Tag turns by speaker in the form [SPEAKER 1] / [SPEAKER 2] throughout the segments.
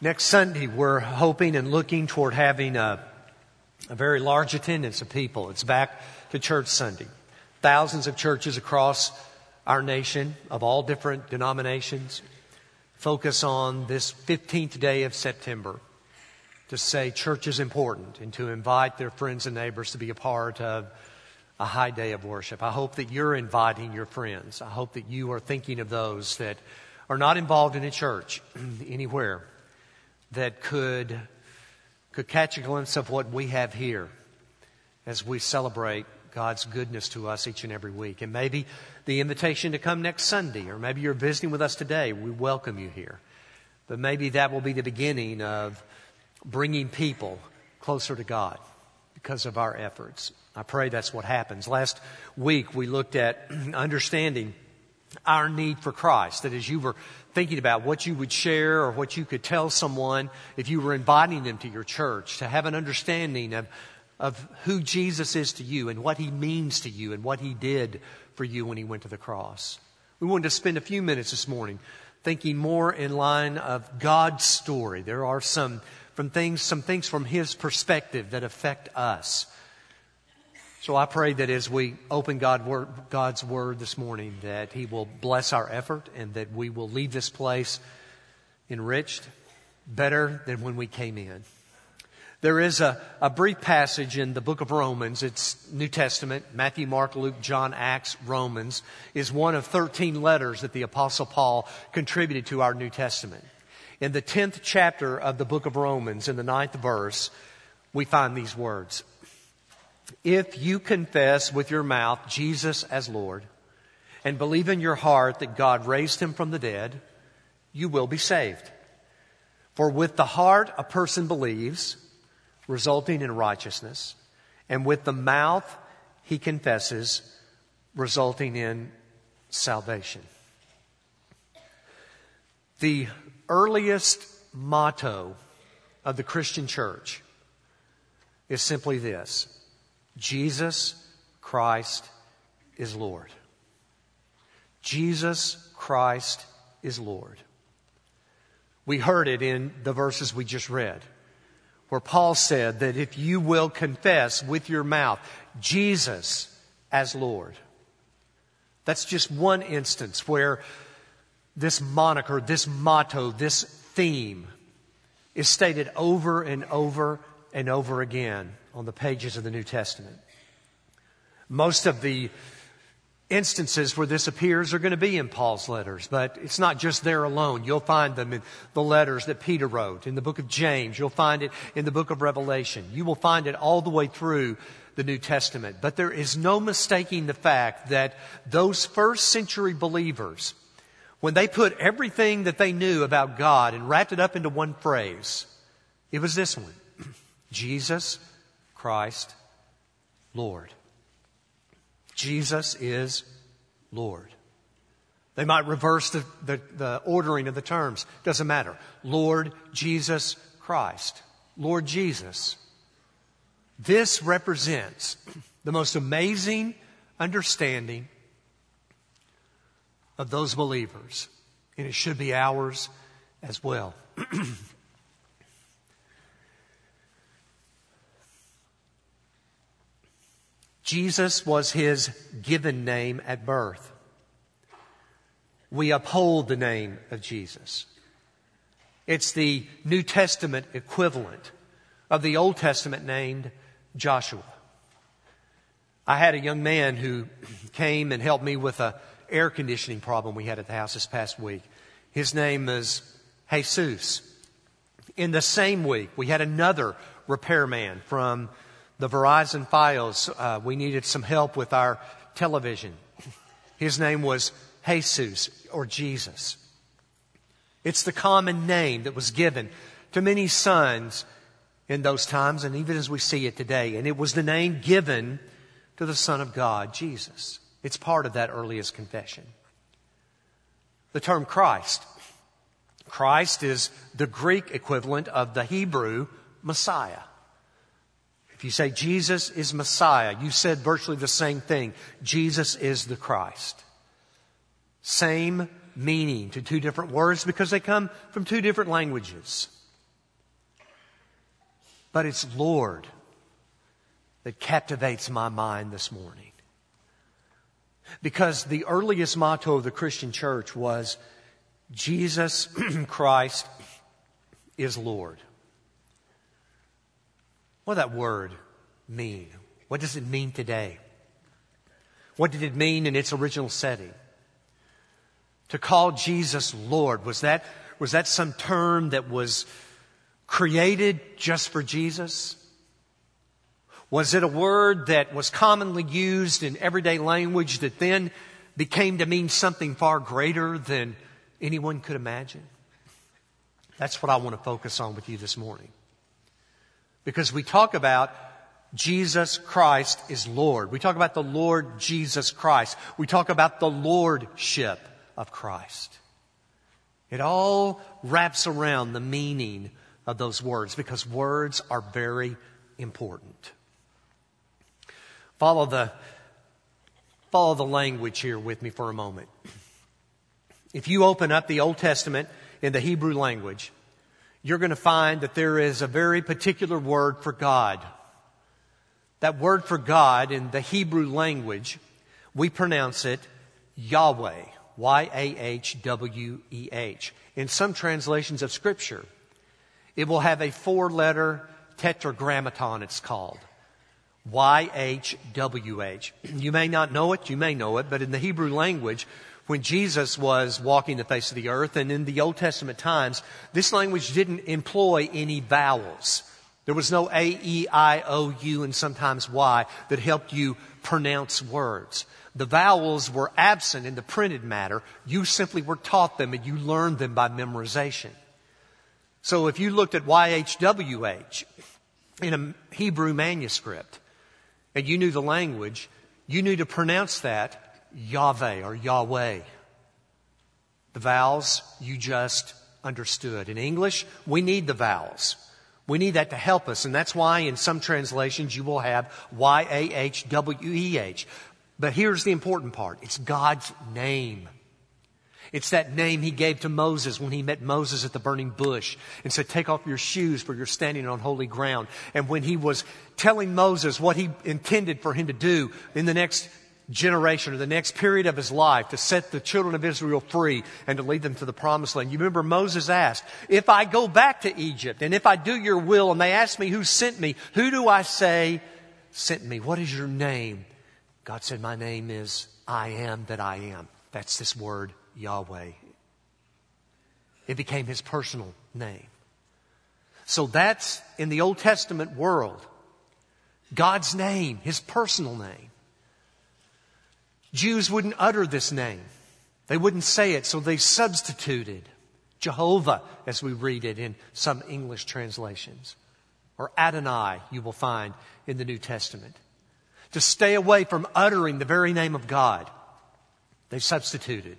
[SPEAKER 1] Next Sunday, we're hoping and looking toward having a very large attendance of people. It's back to Church Sunday. Thousands of churches across our nation of all different denominations focus on this 15th day of September to say church is important and to invite their friends and neighbors to be a part of a high day of worship. I hope that you're inviting your friends. I hope that you are thinking of those that are not involved in a church anywhere that could catch a glimpse of what we have here as we celebrate God's goodness to us each and every week. And maybe the invitation to come next Sunday, or maybe you're visiting with us today, we welcome you here. But maybe that will be the beginning of bringing people closer to God because of our efforts. I pray that's what happens. Last week we looked at understanding our need for Christ. That as you were thinking about what you would share or what you could tell someone if you were inviting them to your church, to have an understanding of who Jesus is to you and what He means to you and what He did for you when He went to the cross. We wanted to spend a few minutes this morning thinking more in line of God's story. There are some things from His perspective that affect us. So I pray that as we open God's Word this morning, that He will bless our effort and that we will leave this place enriched, better than when we came in. There is a brief passage in the book of Romans. It's New Testament. Matthew, Mark, Luke, John, Acts, Romans is one of 13 letters that the Apostle Paul contributed to our New Testament. In the 10th chapter of the book of Romans, in the 9th verse, we find these words. If you confess with your mouth Jesus as Lord and believe in your heart that God raised Him from the dead, you will be saved. For with the heart a person believes, resulting in righteousness, and with the mouth he confesses, resulting in salvation. The earliest motto of the Christian church is simply this: Jesus Christ is Lord. Jesus Christ is Lord. We heard it in the verses we just read, where Paul said that if you will confess with your mouth Jesus as Lord. That's just one instance where this moniker, this motto, this theme is stated over and over and over again on the pages of the New Testament. Most of the instances where this appears are going to be in Paul's letters, but it's not just there alone. You'll find them in the letters that Peter wrote, in the book of James. You'll find it in the book of Revelation. You will find it all the way through the New Testament. But there is no mistaking the fact that those first century believers, when they put everything that they knew about God and wrapped it up into one phrase, it was this one: Jesus Christ, Lord. Jesus is Lord. They might reverse the ordering of the terms. Doesn't matter. Lord Jesus Christ. Lord Jesus. This represents the most amazing understanding of those believers. And it should be ours as well. Jesus was His given name at birth. We uphold the name of Jesus. It's the New Testament equivalent of the Old Testament named Joshua. I had a young man who came and helped me with an air conditioning problem we had at the house this past week. His name is Jesus. In the same week, we had another repairman from the Verizon Fios. We needed some help with our television. His name was Jesus, or Jesus. It's the common name that was given to many sons in those times, and even as we see it today. And it was the name given to the Son of God, Jesus. It's part of that earliest confession. The term Christ. Christ is the Greek equivalent of the Hebrew Messiah. If you say Jesus is Messiah, you said virtually the same thing. Jesus is the Christ. Same meaning to two different words because they come from two different languages. But it's Lord that captivates my mind this morning. Because the earliest motto of the Christian church was, Jesus Christ is Lord. What does that word mean? What does it mean today? What did it mean in its original setting? To call Jesus Lord, was that some term that was created just for Jesus? Was it a word that was commonly used in everyday language that then became to mean something far greater than anyone could imagine? That's what I want to focus on with you this morning. Because we talk about Jesus Christ is Lord. We talk about the Lord Jesus Christ. We talk about the lordship of Christ. It all wraps around the meaning of those words because words are very important. Follow the language here with me for a moment. If you open up the Old Testament in the Hebrew language, you're going to find that there is a very particular word for God. That word for God in the Hebrew language, we pronounce it Yahweh, Y-A-H-W-E-H. In some translations of Scripture, it will have a 4-letter tetragrammaton, it's called. Y-H-W-H. You may not know it, you may know it, but in the Hebrew language, when Jesus was walking the face of the earth and in the Old Testament times, this language didn't employ any vowels. There was no A, E, I, O, U, and sometimes Y that helped you pronounce words. The vowels were absent in the printed matter. You simply were taught them and you learned them by memorization. So if you looked at YHWH in a Hebrew manuscript and you knew the language, you knew to pronounce that Yahweh or Yahweh. The vowels you just understood. In English, we need the vowels. We need that to help us. And that's why in some translations you will have Y-A-H-W-E-H. But here's the important part. It's God's name. It's that name He gave to Moses when He met Moses at the burning bush and said, take off your shoes for you're standing on holy ground. And when He was telling Moses what He intended for him to do in the next generation or the next period of his life to set the children of Israel free and to lead them to the promised land. You remember Moses asked, if I go back to Egypt and if I do your will and they ask me who sent me, who do I say sent me? What is your name? God said, my name is I am that I am. That's this word Yahweh. It became His personal name. So that's in the Old Testament world. God's name, His personal name. Jews wouldn't utter this name. They wouldn't say it, so they substituted Jehovah, as we read it in some English translations. Or Adonai, you will find in the New Testament. To stay away from uttering the very name of God, they substituted.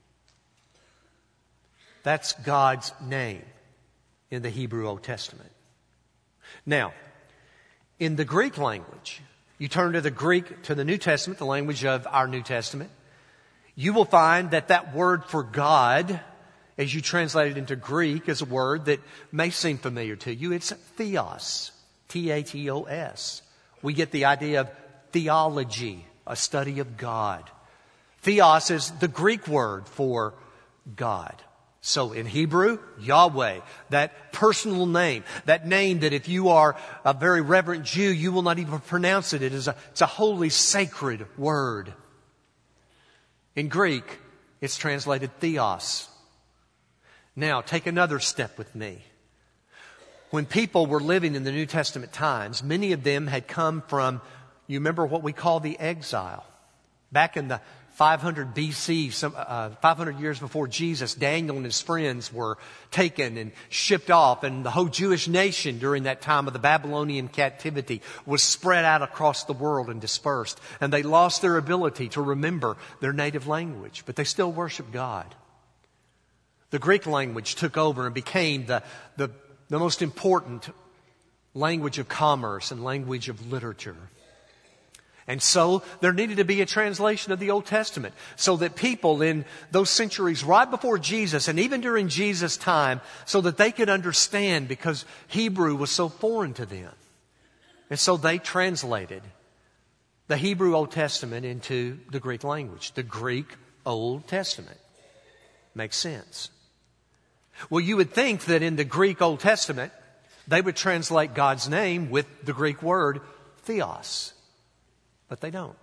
[SPEAKER 1] That's God's name in the Hebrew Old Testament. Now, in the Greek language, you turn to the New Testament, the language of our New Testament, you will find that word for God, as you translate it into Greek, is a word that may seem familiar to you. It's theos, T-H-E-O-S. We get the idea of theology, a study of God. Theos is the Greek word for God. So in Hebrew, Yahweh, that personal name, that name that if you are a very reverent Jew, you will not even pronounce it. It's a holy, sacred word. In Greek, it's translated theos. Now, take another step with me. When people were living in the New Testament times, many of them had come from, you remember what we call the exile. Back in the 500 BC, 500 years before Jesus, Daniel and his friends were taken and shipped off, and the whole Jewish nation during that time of the Babylonian captivity was spread out across the world and dispersed. And they lost their ability to remember their native language, but they still worshiped God. The Greek language took over and became the most important language of commerce and language of literature. And so there needed to be a translation of the Old Testament so that people in those centuries right before Jesus and even during Jesus' time, so that they could understand, because Hebrew was so foreign to them. And so they translated the Hebrew Old Testament into the Greek language, the Greek Old Testament. Makes sense. Well, you would think that in the Greek Old Testament, they would translate God's name with the Greek word theos. But they don't.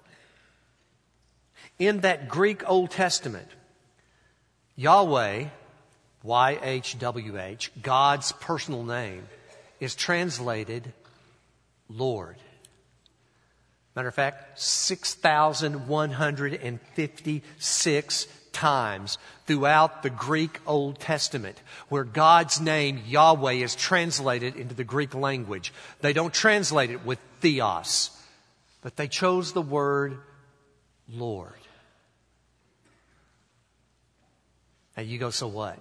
[SPEAKER 1] In that Greek Old Testament, Yahweh, YHWH, God's personal name, is translated Lord. Matter of fact, 6,156 times throughout the Greek Old Testament where God's name, Yahweh, is translated into the Greek language. They don't translate it with theos, but they chose the word Lord. And you go, so what?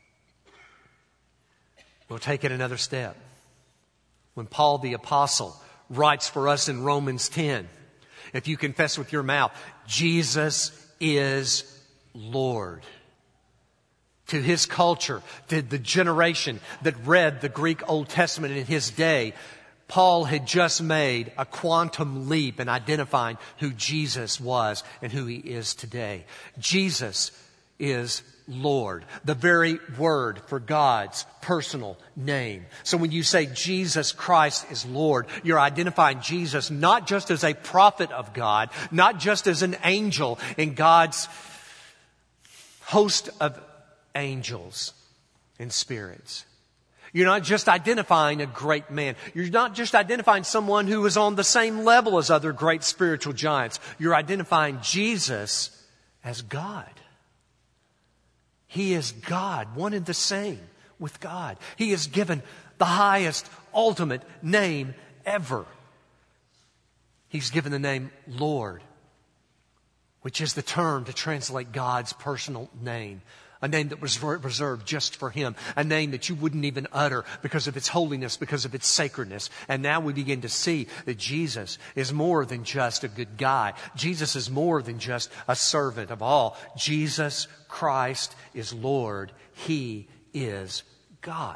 [SPEAKER 1] We'll take it another step. When Paul the Apostle writes for us in Romans 10, if you confess with your mouth, Jesus is Lord. To his culture, to the generation that read the Greek Old Testament in his day, Paul had just made a quantum leap in identifying who Jesus was and who he is today. Jesus is Lord, the very word for God's personal name. So when you say Jesus Christ is Lord, you're identifying Jesus not just as a prophet of God, not just as an angel in God's host of angels and spirits. You're not just identifying a great man. You're not just identifying someone who is on the same level as other great spiritual giants. You're identifying Jesus as God. He is God, one and the same with God. He is given the highest, ultimate name ever. He's given the name Lord, which is the term to translate God's personal name. A name that was reserved just for Him. A name that you wouldn't even utter because of its holiness, because of its sacredness. And now we begin to see that Jesus is more than just a good guy. Jesus is more than just a servant of all. Jesus Christ is Lord. He is God.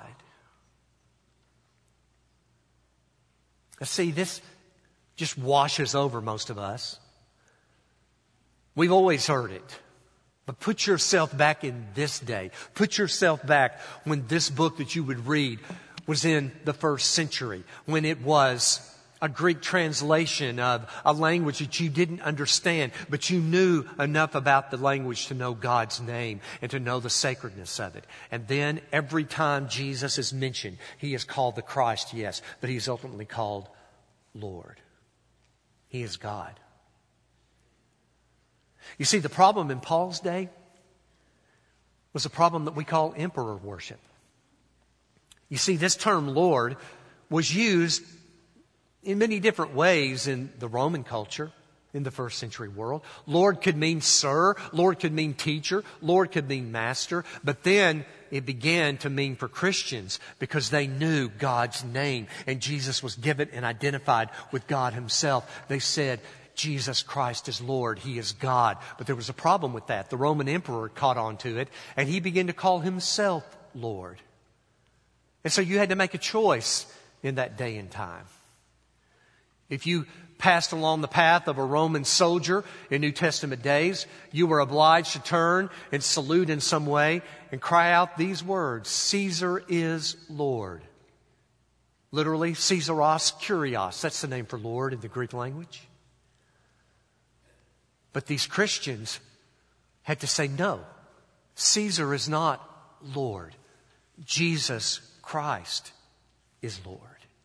[SPEAKER 1] Now see, this just washes over most of us. We've always heard it. But put yourself back in this day. Put yourself back when this book that you would read was in the first century, when it was a Greek translation of a language that you didn't understand, but you knew enough about the language to know God's name and to know the sacredness of it. And then every time Jesus is mentioned, He is called the Christ, yes, but He is ultimately called Lord. He is God. You see, the problem in Paul's day was a problem that we call emperor worship. You see, this term Lord was used in many different ways in the Roman culture, in the first century world. Lord could mean sir, Lord could mean teacher, Lord could mean master, but then it began to mean for Christians because they knew God's name and Jesus was given and identified with God Himself. They said, Jesus Christ is Lord. He is God. But there was a problem with that. The Roman emperor caught on to it, and he began to call himself Lord. And so you had to make a choice in that day and time. If you passed along the path of a Roman soldier in New Testament days, you were obliged to turn and salute in some way and cry out these words, Caesar is Lord. Literally, Caesaros Kyrios. That's the name for Lord in the Greek language. But these Christians had to say, no, Caesar is not Lord. Jesus Christ is Lord.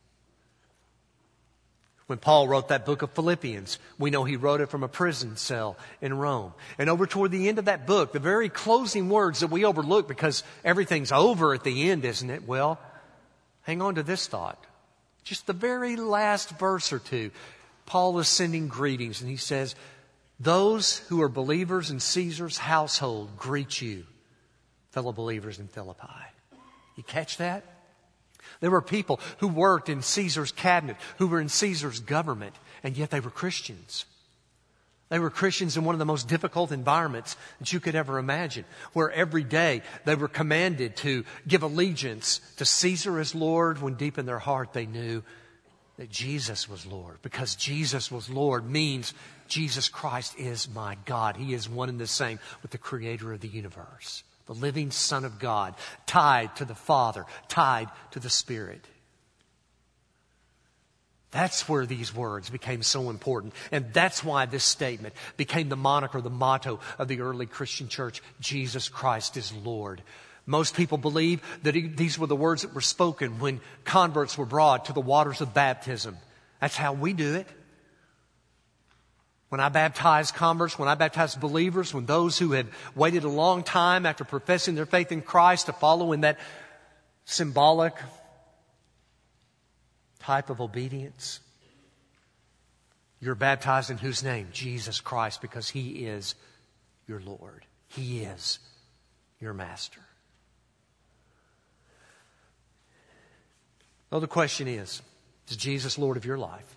[SPEAKER 1] When Paul wrote that book of Philippians, we know he wrote it from a prison cell in Rome. And over toward the end of that book, the very closing words that we overlook because everything's over at the end, isn't it? Well, hang on to this thought. Just the very last verse or two, Paul is sending greetings and he says, those who are believers in Caesar's household greet you, fellow believers in Philippi. You catch that? There were people who worked in Caesar's cabinet, who were in Caesar's government, and yet they were Christians. They were Christians in one of the most difficult environments that you could ever imagine, where every day they were commanded to give allegiance to Caesar as Lord, when deep in their heart they knew that Jesus was Lord. Because Jesus was Lord means Jesus Christ is my God. He is one and the same with the Creator of the universe, the living Son of God, tied to the Father, tied to the Spirit. That's where these words became so important. And that's why this statement became the moniker, the motto of the early Christian church: Jesus Christ is Lord. Most people believe that these were the words that were spoken when converts were brought to the waters of baptism. That's how we do it. When I baptize converts, when I baptize believers, when those who have waited a long time after professing their faith in Christ to follow in that symbolic type of obedience, you're baptized in whose name? Jesus Christ, because He is your Lord. He is your Master. Well, the question is Jesus Lord of your life?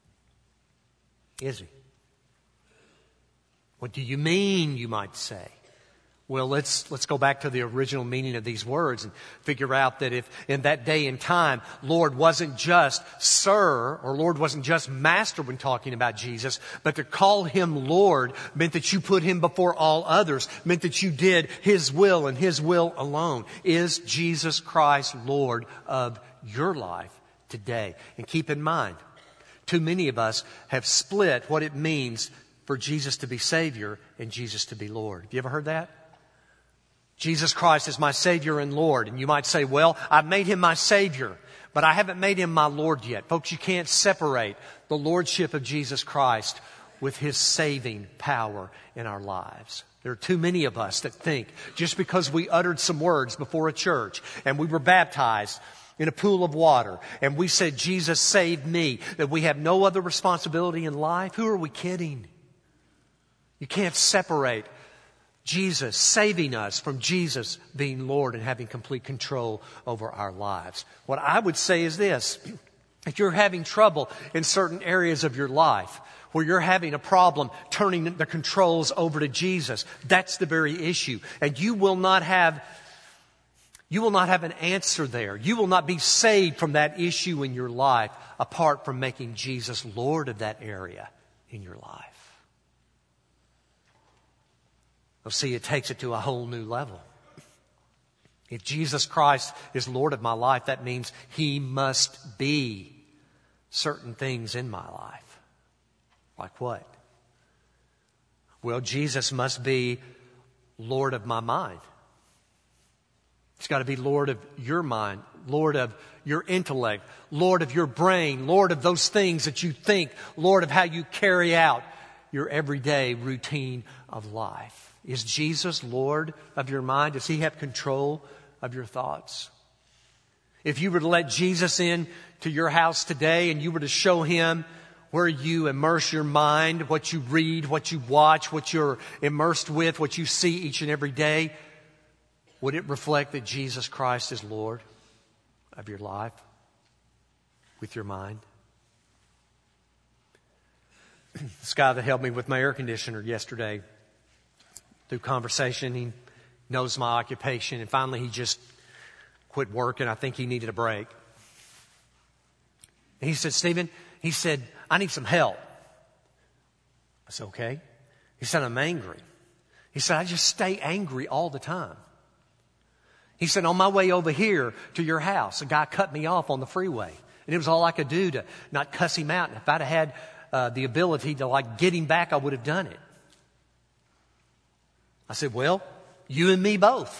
[SPEAKER 1] Is He? What do you mean, you might say? Well, let's go back to the original meaning of these words and figure out that if in that day and time, Lord wasn't just Sir, or Lord wasn't just Master when talking about Jesus, but to call Him Lord meant that you put Him before all others, meant that you did His will and His will alone. Is Jesus Christ Lord of your life today? And keep in mind, too many of us have split what it means for Jesus to be Savior and Jesus to be Lord. Have you ever heard that? Jesus Christ is my Savior and Lord. And you might say, well, I've made Him my Savior, but I haven't made Him my Lord yet. Folks, you can't separate the Lordship of Jesus Christ with His saving power in our lives. There are too many of us that think just because we uttered some words before a church and we were baptized in a pool of water and we said, Jesus saved me, that we have no other responsibility in life. Who are we kidding? You can't separate Jesus saving us from Jesus being Lord and having complete control over our lives. What I would say is this: if you're having trouble in certain areas of your life, where you're having a problem turning the controls over to Jesus, that's the very issue. And you will not have an answer there. You will not be saved from that issue in your life apart from making Jesus Lord of that area in your life. Well, see, it takes it to a whole new level. If Jesus Christ is Lord of my life, that means He must be certain things in my life. Like what? Well, Jesus must be Lord of my mind. He's got to be Lord of your mind, Lord of your intellect, Lord of your brain, Lord of those things that you think, Lord of how you carry out your everyday routine of life. Is Jesus Lord of your mind? Does He have control of your thoughts? If you were to let Jesus in to your house today and you were to show Him where you immerse your mind, what you read, what you watch, what you're immersed with, what you see each and every day, would it reflect that Jesus Christ is Lord of your life with your mind? This guy that helped me with my air conditioner yesterday, through conversation, he knows my occupation, and finally he just quit working. I think he needed a break. And he said, Stephen, he said, I need some help. I said, okay. He said, I'm angry. He said, I just stay angry all the time. He said, on my way over here to your house, a guy cut me off on the freeway. And it was all I could do to not cuss him out. And if I'd have had the ability to get him back, I would have done it. I said, well, you and me both.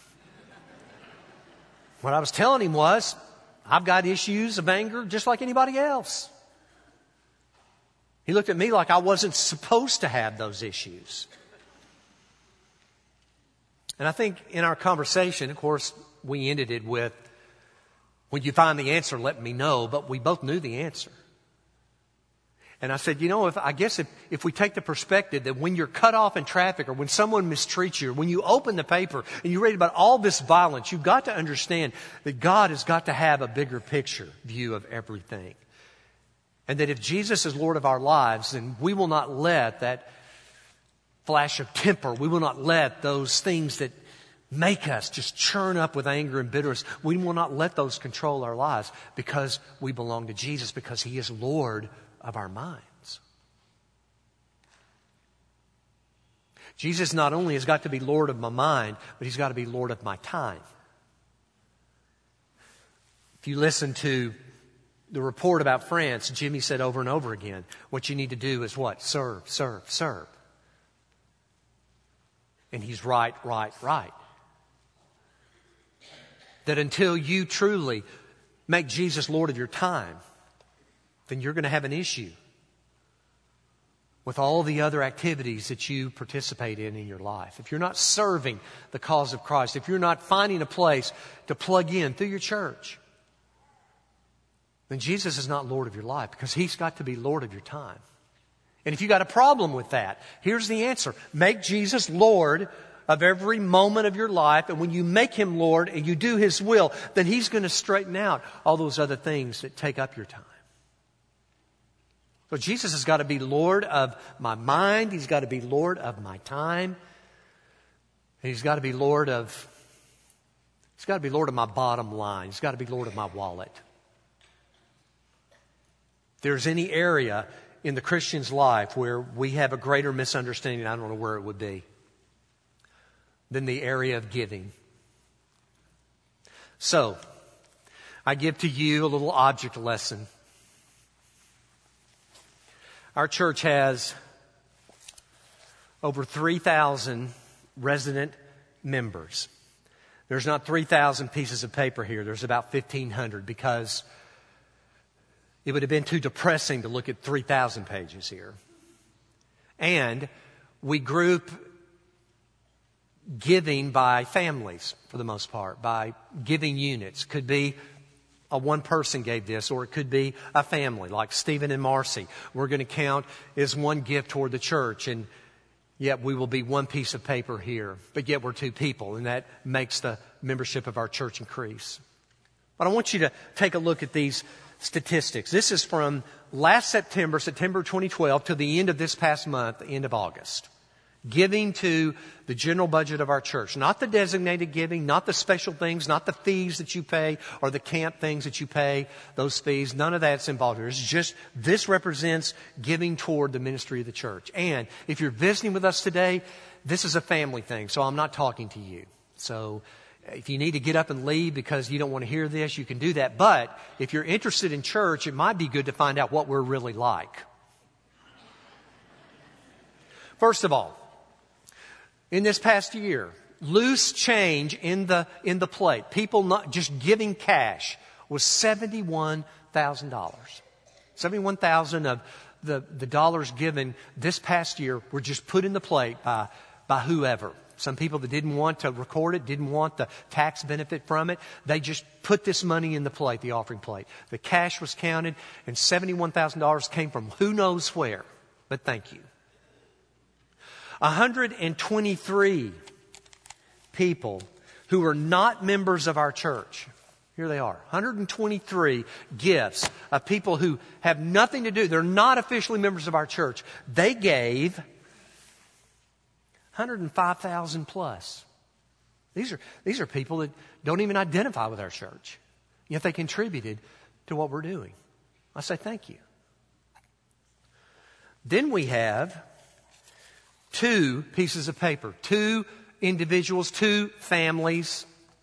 [SPEAKER 1] What I was telling him was, I've got issues of anger just like anybody else. He looked at me like I wasn't supposed to have those issues. And I think in our conversation, of course, we ended it with, when you find the answer, let me know. But we both knew the answer. And I said, if we take the perspective that when you're cut off in traffic or when someone mistreats you, or when you open the paper and you read about all this violence, you've got to understand that God has got to have a bigger picture view of everything. And that if Jesus is Lord of our lives, then we will not let that flash of temper. We will not let those things that make us just churn up with anger and bitterness. We will not let those control our lives because we belong to Jesus, because He is Lord of our minds. Jesus not only has got to be Lord of my mind, but He's got to be Lord of my time. If you listen to the report about France, Jimmy said over and over again, what you need to do is what? Serve, serve, serve. And he's right. That until you truly make Jesus Lord of your time, then you're going to have an issue with all the other activities that you participate in your life. If you're not serving the cause of Christ, if you're not finding a place to plug in through your church, then Jesus is not Lord of your life, because He's got to be Lord of your time. And if you got a problem with that, here's the answer. Make Jesus Lord of every moment of your life. And when you make Him Lord and you do His will, then He's going to straighten out all those other things that take up your time. So Jesus has got to be Lord of my mind. He's got to be Lord of my time. He's got to be Lord of my bottom line. He's got to be Lord of my wallet. If there's any area in the Christian's life where we have a greater misunderstanding, I don't know where it would be, than the area of giving. So, I give to you a little object lesson. Our church has over 3,000 resident members. There's not 3,000 pieces of paper here. There's about 1,500, because it would have been too depressing to look at 3,000 pages here. And we group giving by families, for the most part, by giving units. Could be a one person gave this, or it could be a family, like Stephen and Marcy. We're going to count as one gift toward the church, and yet we will be one piece of paper here, but yet we're two people, and that makes the membership of our church increase. But I want you to take a look at these statistics. This is from last September 2012, to the end of this past month, the end of August. Giving to the general budget of our church. Not the designated giving, not the special things, not the fees that you pay, or the camp things that you pay, those fees. None of that's involved here. It's just, this represents giving toward the ministry of the church. And if you're visiting with us today, this is a family thing, so I'm not talking to you. So if you need to get up and leave because you don't want to hear this, you can do that. But if you're interested in church, it might be good to find out what we're really like. First of all, in this past year, loose change in the plate, people not just giving cash, was $71,000. $71,000 of the dollars given this past year were just put in the plate by whoever. Some people that didn't want to record it, didn't want the tax benefit from it, they just put this money in the plate, the offering plate. The cash was counted, and $71,000 came from who knows where. But thank you. 123 people who are not members of our church. Here they are. 123 gifts of people who have nothing to do. They're not officially members of our church. They gave 105,000 plus. These are people that don't even identify with our church. Yet they contributed to what we're doing. I say thank you. Then we have 2 pieces of paper, 2 individuals, 2 families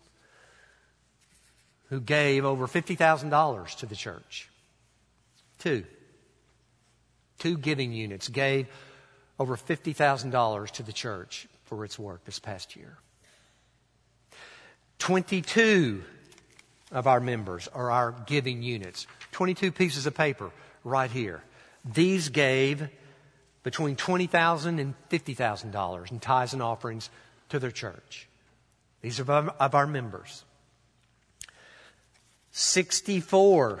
[SPEAKER 1] who gave over $50,000 to the church. 2 giving units gave over $50,000 to the church for its work this past year. 22 of our members are our giving units. 22 pieces of paper right here. These gave between $20,000 and $50,000 in tithes and offerings to their church. These are of our members. 64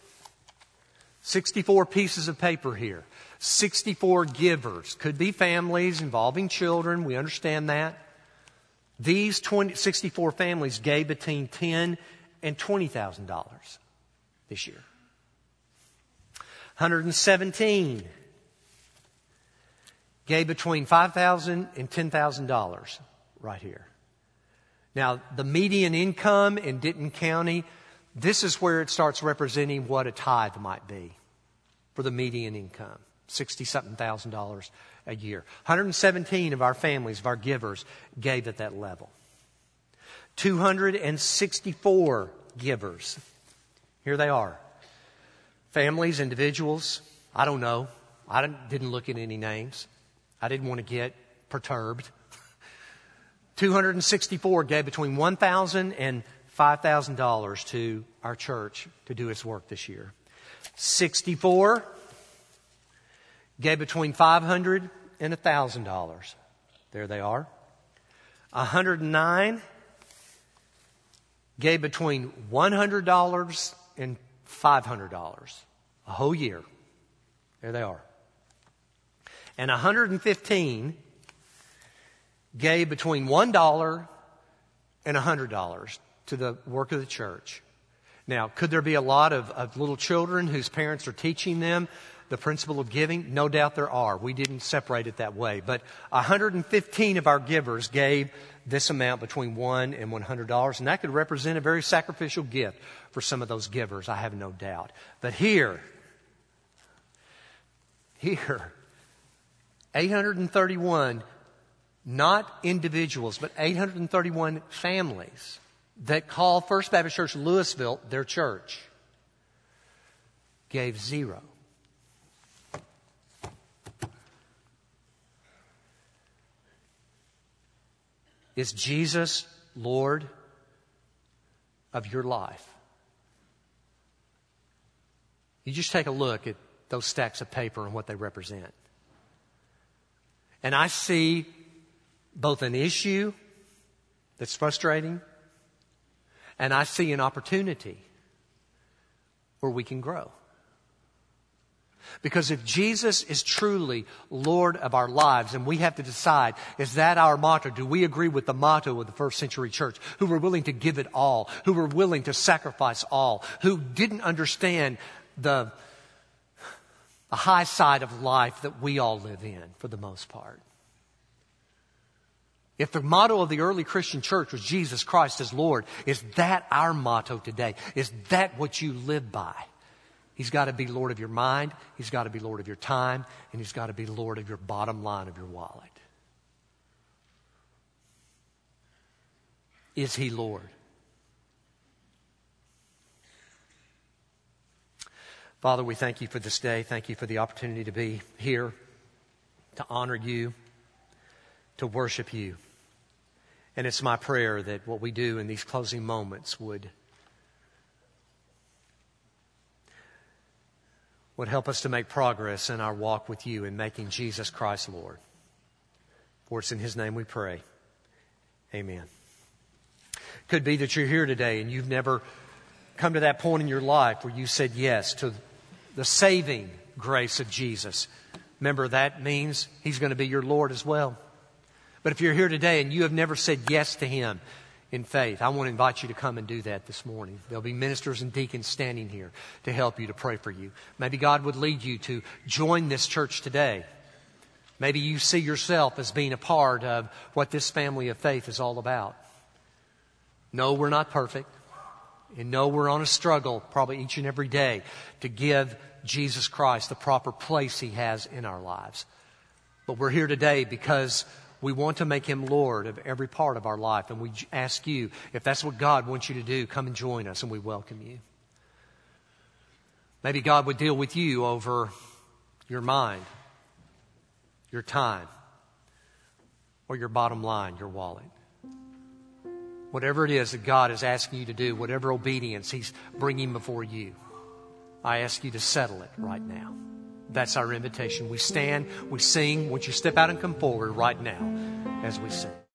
[SPEAKER 1] pieces of paper here. 64 givers. Could be families involving children. We understand that. These 64 families gave between $10,000 and $20,000 this year. 117 gave between $5,000 and $10,000 right here. Now, the median income in Denton County, this is where it starts representing what a tithe might be for the median income, $60-something thousand a year. 117 of our families, of our givers, gave at that level. 264 givers. Here they are. Families, individuals, I don't know. I didn't look at any names. I didn't want to get perturbed. 264 gave between $1,000 and $5,000 to our church to do its work this year. 64 gave between $500 and $1,000. There they are. 109 gave between $100 and $500 a whole year. There they are. And 115 gave between $1 and $100 to the work of the church. Now, could there be a lot of little children whose parents are teaching them the principle of giving? No doubt there are. We didn't separate it that way. But 115 of our givers gave this amount between $1 and $100. And that could represent a very sacrificial gift for some of those givers, I have no doubt. But here, 831, not individuals, but 831 families that call First Baptist Church Louisville their church, gave zero. Is Jesus Lord of your life? You just take a look at those stacks of paper and what they represent. And I see both an issue that's frustrating, and I see an opportunity where we can grow. Because if Jesus is truly Lord of our lives, and we have to decide, is that our motto? Do we agree with the motto of the first century church, who were willing to give it all, who were willing to sacrifice all, who didn't understand the high side of life that we all live in for the most part? If the motto of the early Christian church was Jesus Christ as Lord, is that our motto today? Is that what you live by? He's got to be Lord of your mind. He's got to be Lord of your time. And He's got to be Lord of your bottom line of your wallet. Is He Lord? Father, we thank You for this day. Thank You for the opportunity to be here, to honor You, to worship You. And it's my prayer that what we do in these closing moments would help us to make progress in our walk with You in making Jesus Christ Lord. For it's in His name we pray. Amen. Could be that you're here today and you've never come to that point in your life where you said yes to the saving grace of Jesus. Remember, that means He's going to be your Lord as well. But if you're here today and you have never said yes to Him in faith, I want to invite you to come and do that this morning. There'll be ministers and deacons standing here to help you, to pray for you. Maybe God would lead you to join this church today. Maybe you see yourself as being a part of what this family of faith is all about. No, we're not perfect. And no, we're on a struggle probably each and every day to give Jesus Christ the proper place He has in our lives. But we're here today because we want to make Him Lord of every part of our life. And we ask you, if that's what God wants you to do, come and join us, and we welcome you. Maybe God would deal with you over your mind, your time, or your bottom line, your wallet. Whatever it is that God is asking you to do, whatever obedience He's bringing before you, I ask you to settle it right now. That's our invitation. We stand, we sing. Won't you step out and come forward right now as we sing?